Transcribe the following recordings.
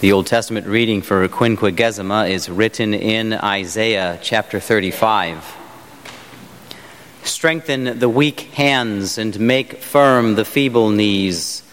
The Old Testament reading for Quinquagesima is written in Isaiah chapter 35. Strengthen the weak hands and make firm the feeble knees.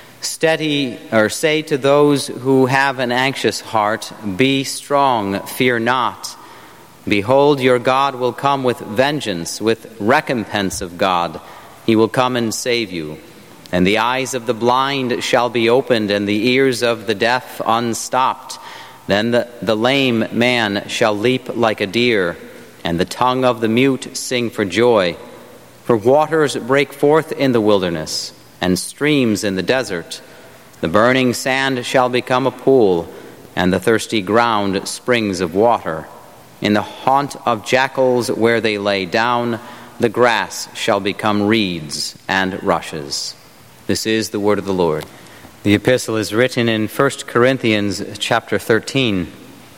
Say to those who have an anxious heart, be strong, fear not. Behold, your God will come with vengeance, with recompense of God. He will come and save you. And the eyes of the blind shall be opened, and the ears of the deaf unstopped. Then the lame man shall leap like a deer, and the tongue of the mute sing for joy. For waters break forth in the wilderness, and streams in the desert. The burning sand shall become a pool, and the thirsty ground springs of water. In the haunt of jackals where they lay down, the grass shall become reeds and rushes. This is the word of the Lord. The epistle is written in 1 Corinthians chapter 13.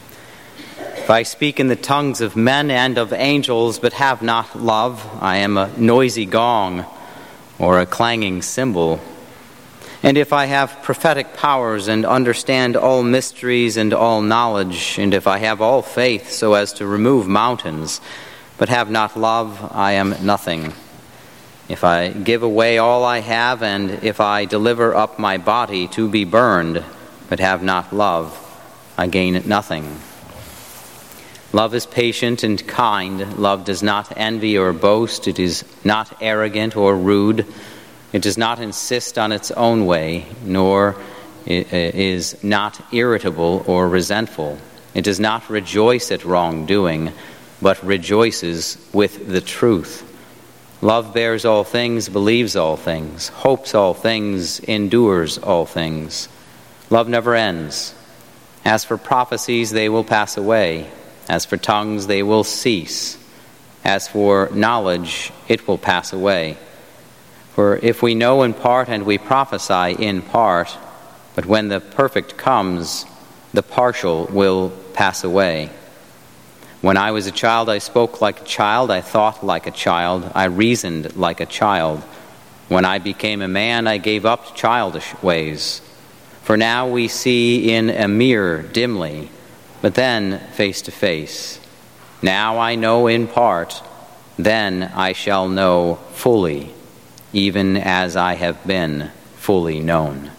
If I speak in the tongues of men and of angels, but have not love, I am a noisy gong or a clanging cymbal. And if I have prophetic powers and understand all mysteries and all knowledge, and if I have all faith so as to remove mountains, but have not love, I am nothing. If I give away all I have, and if I deliver up my body to be burned, but have not love, I gain nothing. Love is patient and kind. Love does not envy or boast. It is not arrogant or rude. It does not insist on its own way, nor is not irritable or resentful. It does not rejoice at wrongdoing, but rejoices with the truth. Love bears all things, believes all things, hopes all things, endures all things. Love never ends. As for prophecies, they will pass away. As for tongues, they will cease. As for knowledge, it will pass away. For if we know in part and we prophesy in part, but when the perfect comes, the partial will pass away. When I was a child, I spoke like a child, I thought like a child, I reasoned like a child. When I became a man, I gave up childish ways. For now we see in a mirror dimly, but then face to face. Now I know in part, then I shall know fully, even as I have been fully known.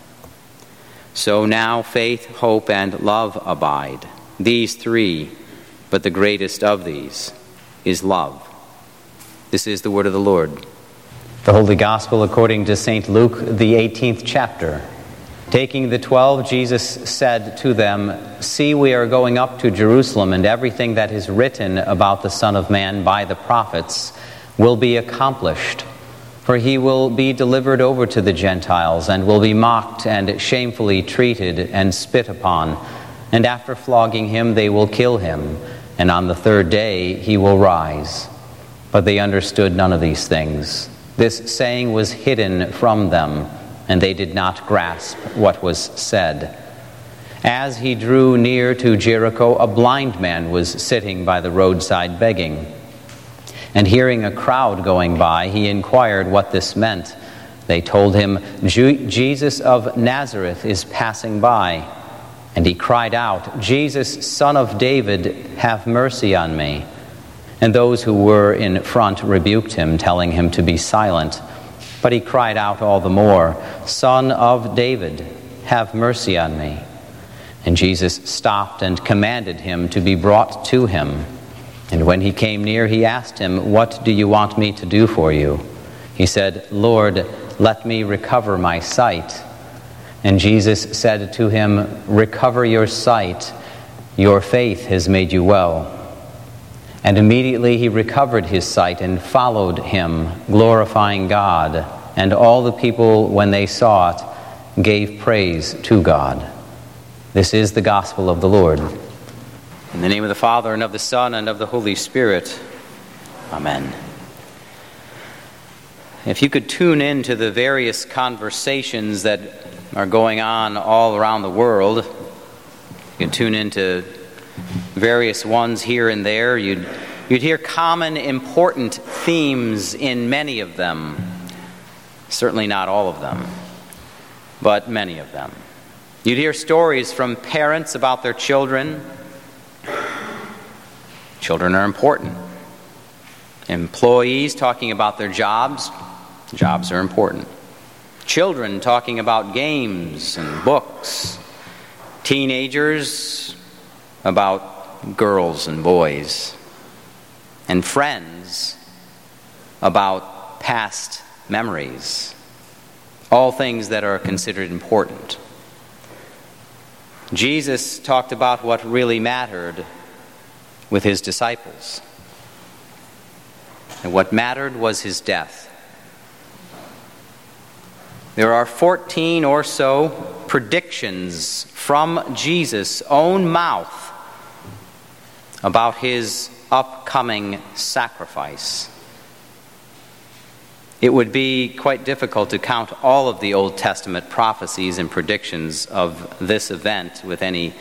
So now faith, hope, and love abide, these three, but the greatest of these is love. This is the word of the Lord. The Holy Gospel according to St. Luke, the 18th chapter. Taking the 12, Jesus said to them, "See, we are going up to Jerusalem, and everything that is written about the Son of Man by the prophets will be accomplished. For he will be delivered over to the Gentiles, and will be mocked and shamefully treated and spit upon. And after flogging him, they will kill him. And on the third day he will rise." But they understood none of these things. This saying was hidden from them, and they did not grasp what was said. As he drew near to Jericho, a blind man was sitting by the roadside begging. And hearing a crowd going by, he inquired what this meant. They told him, "Jesus of Nazareth is passing by." And he cried out, "Jesus, Son of David, have mercy on me." And those who were in front rebuked him, telling him to be silent. But he cried out all the more, "Son of David, have mercy on me." And Jesus stopped and commanded him to be brought to him. And when he came near, he asked him, "What do you want me to do for you?" He said, "Lord, let me recover my sight." And Jesus said to him, "Recover your sight. Your faith has made you well." And immediately he recovered his sight and followed him, glorifying God. And all the people, when they saw it, gave praise to God. This is the gospel of the Lord. In the name of the Father, and of the Son, and of the Holy Spirit. Amen. If you could tune in to the various conversations that are going on all around the world, you can tune into various ones here and there, you'd hear common important themes in many of them. Certainly not all of them, but many of them. You'd hear stories from parents about their children. Children are important. Employees talking about their jobs. Jobs are important. Children talking about games and books. Teenagers about girls and boys. And friends about past memories. All things that are considered important. Jesus talked about what really mattered with his disciples. And what mattered was his death. There are 14 or so predictions from Jesus' own mouth about his upcoming sacrifice. It would be quite difficult to count all of the Old Testament prophecies and predictions of this event with any,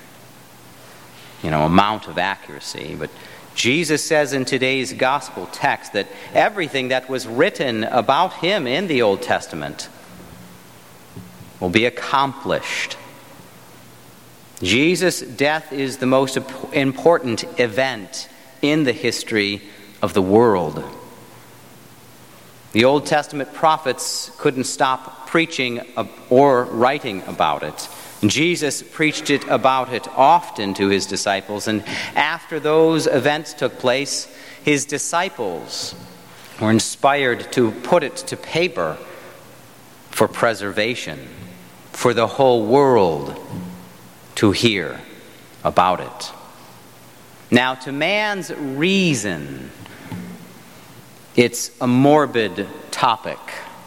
amount of accuracy. But Jesus says in today's gospel text that everything that was written about him in the Old Testament will be accomplished. Jesus' death is the most important event in the history of the world. The Old Testament prophets couldn't stop preaching or writing about it. Jesus preached about it often to his disciples, and after those events took place, his disciples were inspired to put it to paper for preservation, for the whole world to hear about it. Now, to man's reason, it's a morbid topic.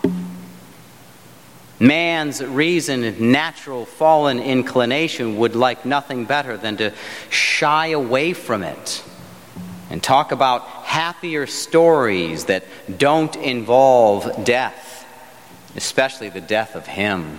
Man's reason and natural fallen inclination would like nothing better than to shy away from it and talk about happier stories that don't involve death, especially the death of him.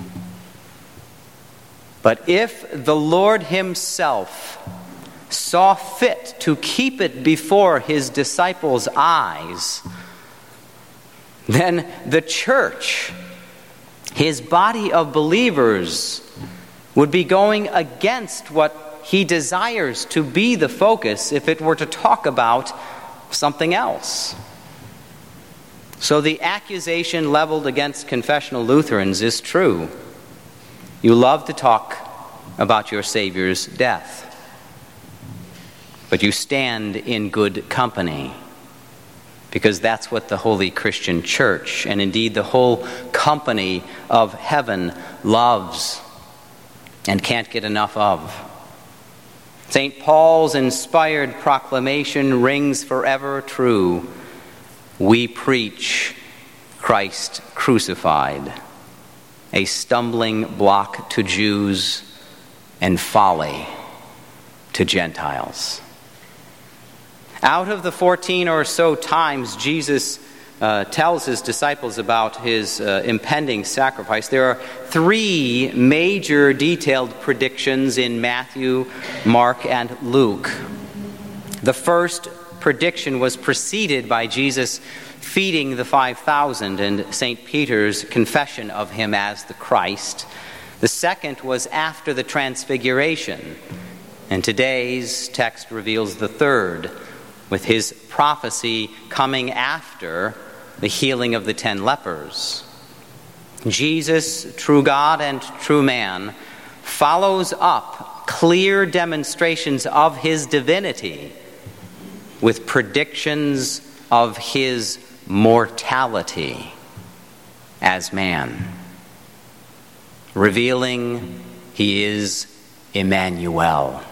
But if the Lord himself saw fit to keep it before his disciples' eyes, then the church, his body of believers, would be going against what he desires to be the focus if it were to talk about something else. So the accusation leveled against confessional Lutherans is true. You love to talk about your Savior's death, but you stand in good company, because that's what the Holy Christian Church, and indeed the whole company of heaven, loves and can't get enough of. St. Paul's inspired proclamation rings forever true. We preach Christ crucified, a stumbling block to Jews and folly to Gentiles. Out of the 14 or so times Jesus tells his disciples about his impending sacrifice, there are 3 major detailed predictions in Matthew, Mark, and Luke. The first prediction was preceded by Jesus feeding the 5,000 and St. Peter's confession of him as the Christ. The second was after the Transfiguration, and today's text reveals the third, with his prophecy coming after the healing of the 10 lepers. Jesus, true God and true man, follows up clear demonstrations of his divinity with predictions of his mortality as man, revealing he is Emmanuel,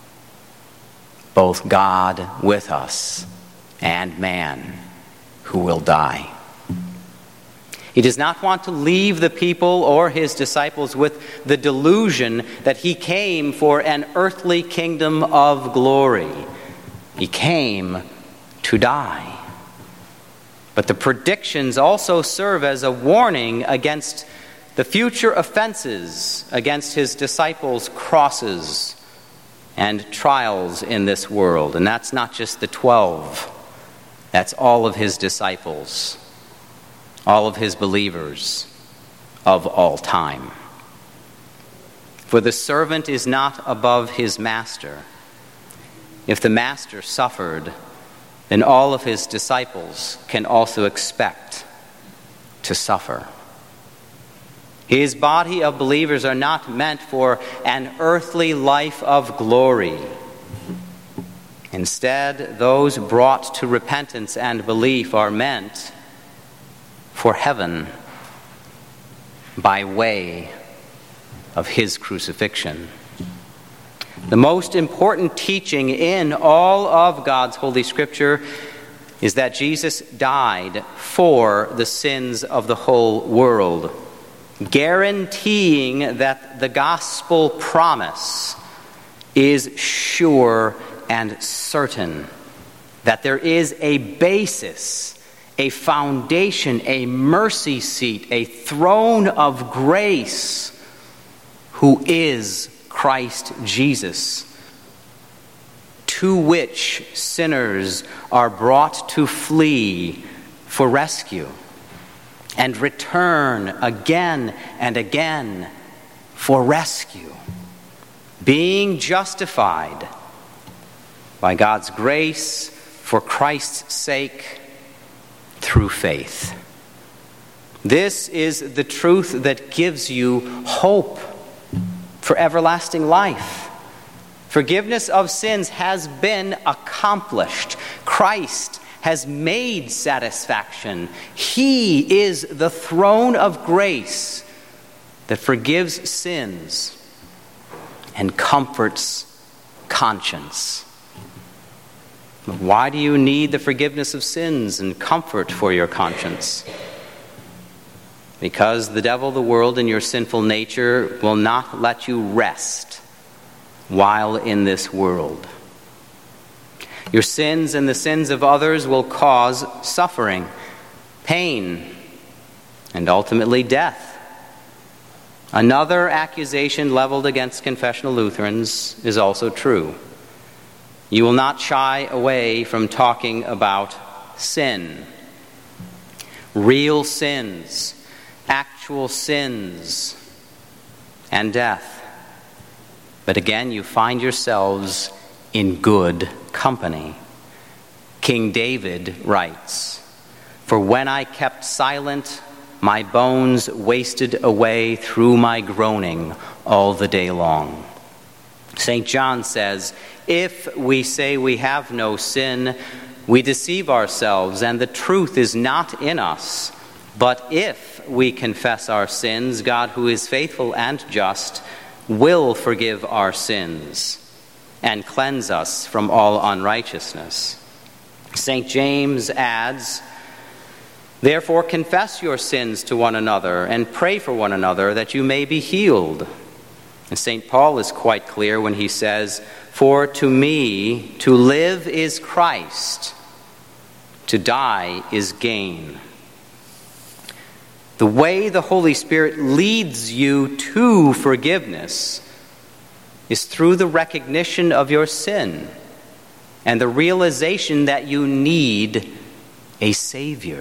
both God with us and man who will die. He does not want to leave the people or his disciples with the delusion that he came for an earthly kingdom of glory. He came to die. But the predictions also serve as a warning against the future offenses against his disciples' crosses and trials in this world. And that's not just the 12. That's all of his disciples, all of his believers of all time. For the servant is not above his master. If the master suffered, then all of his disciples can also expect to suffer. His body of believers are not meant for an earthly life of glory. Instead, those brought to repentance and belief are meant for heaven by way of his crucifixion. The most important teaching in all of God's Holy Scripture is that Jesus died for the sins of the whole world, guaranteeing that the gospel promise is sure and certain, that there is a basis, a foundation, a mercy seat, a throne of grace, who is Christ Jesus, to which sinners are brought to flee for rescue and return again and again for rescue, being justified by God's grace for Christ's sake through faith. This is the truth that gives you hope for everlasting life. Forgiveness of sins has been accomplished. Christ has made satisfaction. He is the throne of grace that forgives sins and comforts conscience. But why do you need the forgiveness of sins and comfort for your conscience? Because the devil, the world, and your sinful nature will not let you rest while in this world. Your sins and the sins of others will cause suffering, pain, and ultimately death. Another accusation leveled against confessional Lutherans is also true. You will not shy away from talking about sin. Real sins, actual sins, and death. But again, you find yourselves in good company. King David writes, "For when I kept silent, my bones wasted away through my groaning all the day long." St. John says, "If we say we have no sin, we deceive ourselves, and the truth is not in us. But if we confess our sins, God, who is faithful and just, will forgive our sins and cleanse us from all unrighteousness." St. James adds, "Therefore confess your sins to one another and pray for one another that you may be healed." And St. Paul is quite clear when he says, "For to me to live is Christ, to die is gain." The way the Holy Spirit leads you to forgiveness is through the recognition of your sin and the realization that you need a Savior.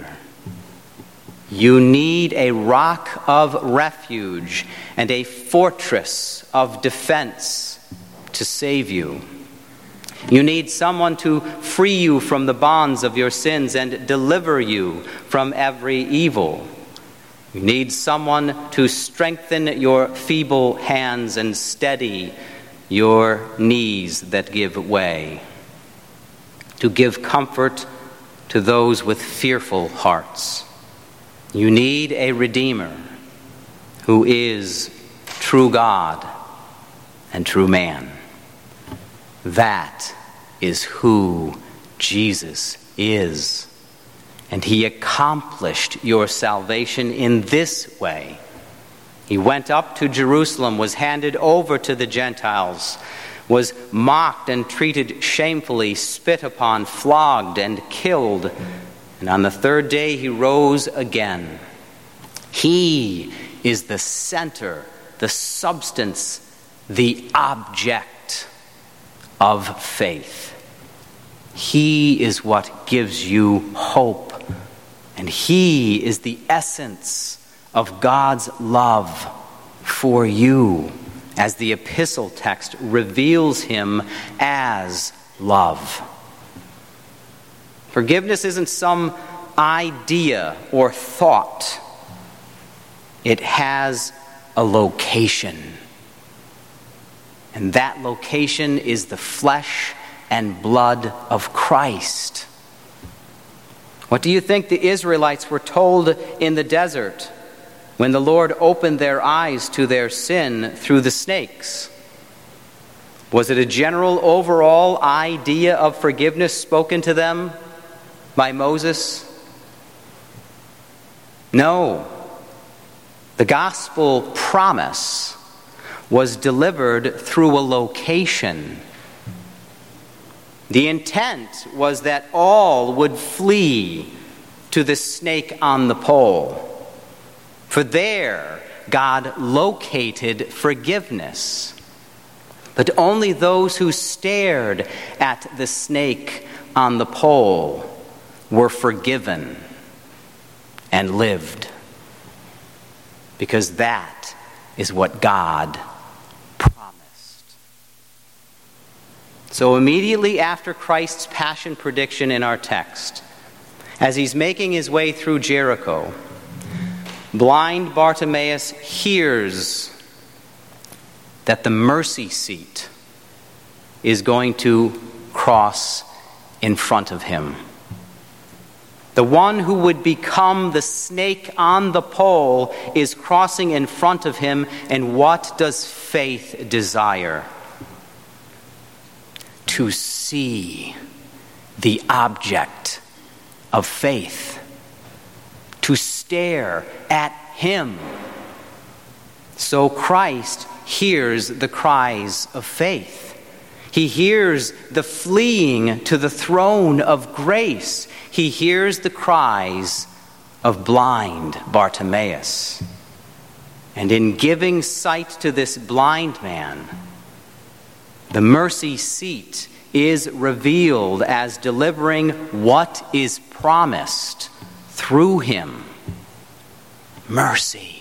You need a rock of refuge and a fortress of defense to save you. You need someone to free you from the bonds of your sins and deliver you from every evil. You need someone to strengthen your feeble hands and steady your knees that give way, to give comfort to those with fearful hearts. You need a Redeemer who is true God and true man. That is who Jesus is. And he accomplished your salvation in this way. He went up to Jerusalem, was handed over to the Gentiles, was mocked and treated shamefully, spit upon, flogged, and killed. And on the third day he rose again. He is the center, the substance, the object of faith. He is what gives you hope. And he is the essence of God's love for you as the epistle text reveals him as love. Forgiveness isn't some idea or thought. It has a location. And that location is the flesh and blood of Christ. What do you think the Israelites were told in the desert when the Lord opened their eyes to their sin through the snakes? Was it a general overall idea of forgiveness spoken to them by Moses? No. The gospel promise was delivered through a location. The intent was that all would flee to the snake on the pole. For there, God located forgiveness. But only those who stared at the snake on the pole were forgiven and lived. Because that is what God promised. So immediately after Christ's passion prediction in our text, as he's making his way through Jericho, blind Bartimaeus hears that the mercy seat is going to cross in front of him. The one who would become the snake on the pole is crossing in front of him, and what does faith desire? To see the object of faith, to stare at him. So Christ hears the cries of faith. He hears the fleeing to the throne of grace. He hears the cries of blind Bartimaeus. And in giving sight to this blind man, the mercy seat is revealed as delivering what is promised through him. Mercy.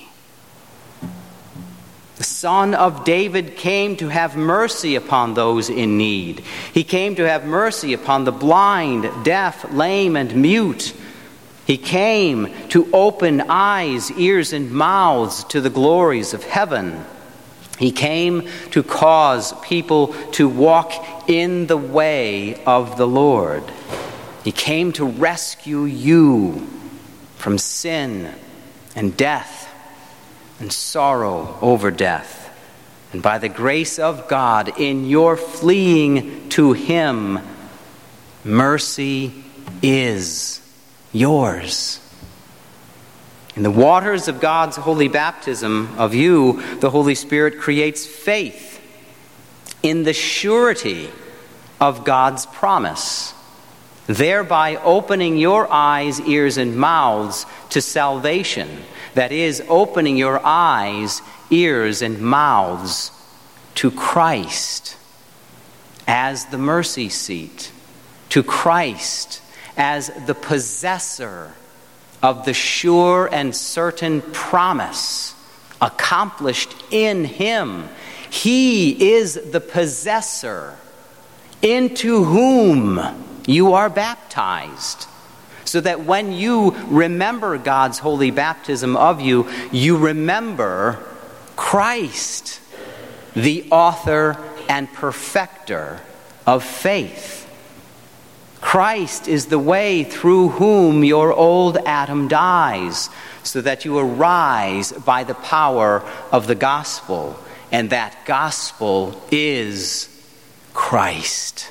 The Son of David came to have mercy upon those in need. He came to have mercy upon the blind, deaf, lame, and mute. He came to open eyes, ears, and mouths to the glories of heaven. He came to cause people to walk in the way of the Lord. He came to rescue you from sin and death and sorrow over death. And by the grace of God, in your fleeing to him, mercy is yours. In the waters of God's holy baptism of you, the Holy Spirit creates faith in the surety of God's promise, thereby opening your eyes, ears, and mouths to salvation. That is, opening your eyes, ears, and mouths to Christ as the mercy seat, to Christ as the possessor of the sure and certain promise accomplished in him. He is the possessor into whom you are baptized, so that when you remember God's holy baptism of you, you remember Christ, the author and perfecter of faith. Christ is the way through whom your old Adam dies, so that you arise by the power of the gospel, and that gospel is Christ.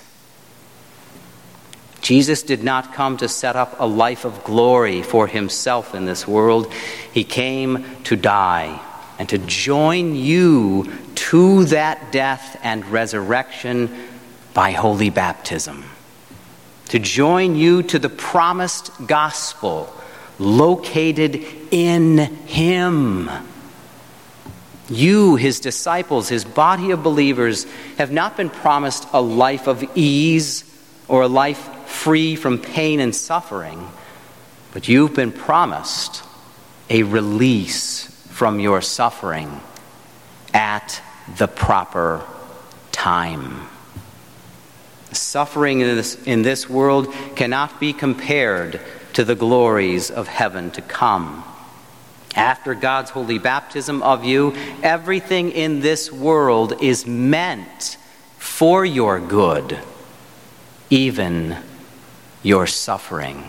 Jesus did not come to set up a life of glory for himself in this world. He came to die and to join you to that death and resurrection by holy baptism. To join you to the promised gospel located in him. You, his disciples, his body of believers, have not been promised a life of ease or a life free from pain and suffering, but you've been promised a release from your suffering at the proper time. Suffering in this world cannot be compared to the glories of heaven to come. After God's holy baptism of you, everything in this world is meant for your good, even your suffering.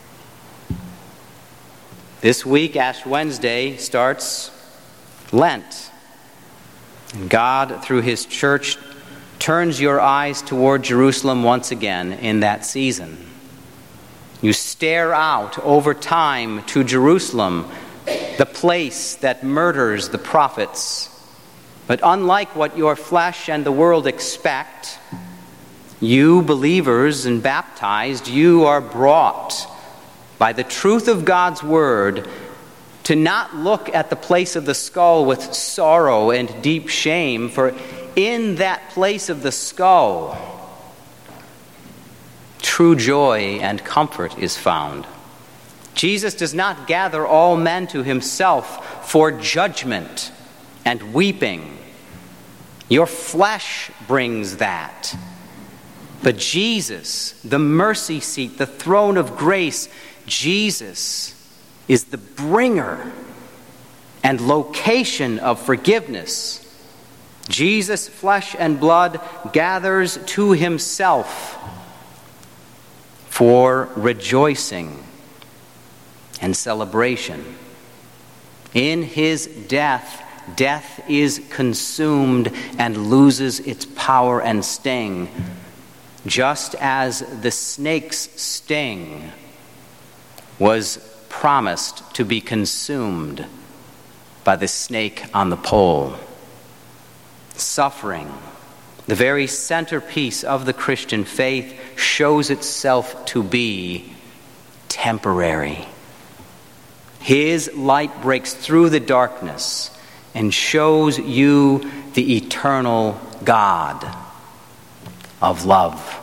This week, Ash Wednesday, starts Lent. God, through his church, turns your eyes toward Jerusalem once again in that season. You stare out over time to Jerusalem, the place that murders the prophets. But unlike what your flesh and the world expect, you believers and baptized, you are brought by the truth of God's word to not look at the place of the skull with sorrow and deep shame, for in that place of the skull, true joy and comfort is found. Jesus does not gather all men to himself for judgment and weeping. Your flesh brings that. But Jesus, the mercy seat, the throne of grace, Jesus is the bringer and location of forgiveness. Jesus, flesh and blood, gathers to himself for rejoicing and celebration. In his death, death is consumed and loses its power and sting, just as the snake's sting was promised to be consumed by the snake on the pole. Suffering, the very centerpiece of the Christian faith, shows itself to be temporary. His light breaks through the darkness and shows you the eternal God of love.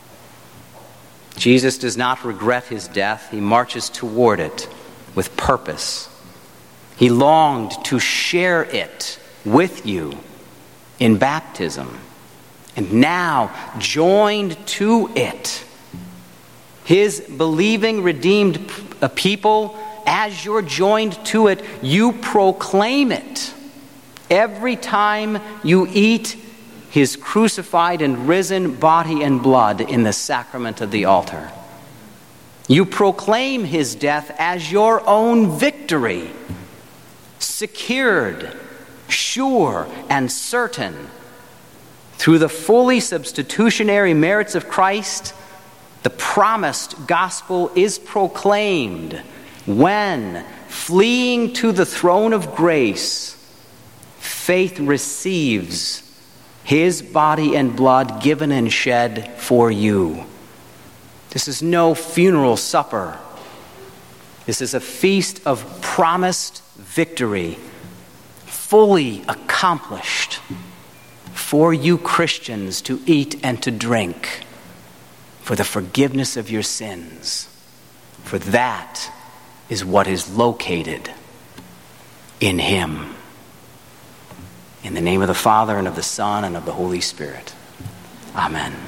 Jesus does not regret his death. He marches toward it with purpose. He longed to share it with you in baptism. And now, joined to it, his believing, redeemed people, as you're joined to it, you proclaim it. Every time you eat his crucified and risen body and blood in the sacrament of the altar, you proclaim his death as your own victory, secured, sure, and certain. Through the fully substitutionary merits of Christ, the promised gospel is proclaimed when, fleeing to the throne of grace, faith receives his body and blood given and shed for you. This is no funeral supper. This is a feast of promised victory, fully accomplished for you Christians to eat and to drink for the forgiveness of your sins. For that is what is located in him. In the name of the Father, and of the Son, and of the Holy Spirit. Amen.